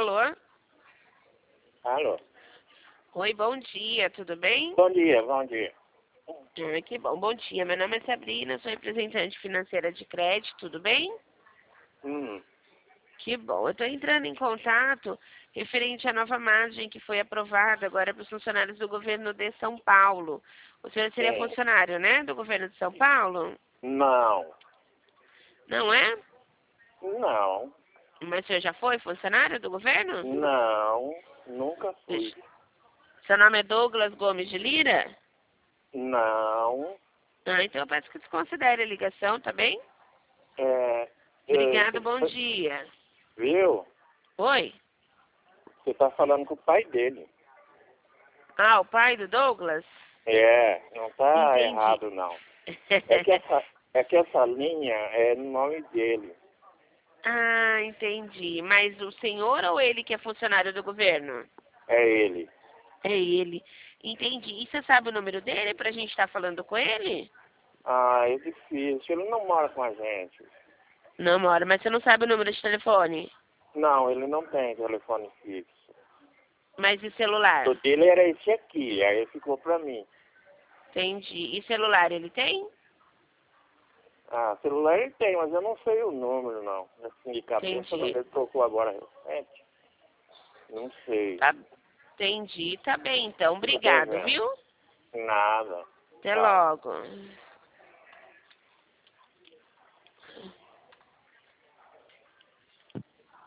Alô? Alô? Oi, bom dia, tudo bem? Bom dia, bom dia. Que bom, bom dia. Meu nome é Sabrina, sou representante financeira de crédito, tudo bem? Hum, Que bom. Eu estou entrando em contato referente à nova margem que foi aprovada agora para os funcionários do governo de São Paulo. O senhor seria sim. funcionário, né, do governo de São Paulo? Não, Não é? não, Mas o senhor já foi funcionário do governo? não, nunca fui. Seu nome é Douglas Gomes de Lira? Não, Ah, então eu peço que desconsidere a ligação, tá bem? é, Obrigada, bom dia. viu? Oi? Você tá falando com o pai dele. Ah, o pai do Douglas? Não tá Entendi. errado, não. É que essa linha é no nome dele. Ah, entendi. Mas o senhor ou ele que é funcionário do governo? É ele. É ele. Entendi. E você sabe o número dele pra gente estar falando com ele? Ah, é difícil. Ele não mora com a gente. Não, mora, mas você não sabe o número de telefone? Não, ele não tem telefone fixo. Mas e celular? O dele era esse aqui, aí ficou pra mim. Entendi. E celular ele tem? Ah, celular ele tem, mas eu não sei o número, não. Assim, de cabeça, Entendi. ele trocou agora recente. Não sei. Tá, entendi. Tá bem, então. Fica Obrigado, devendo. viu? Nada. Até Tchau. logo.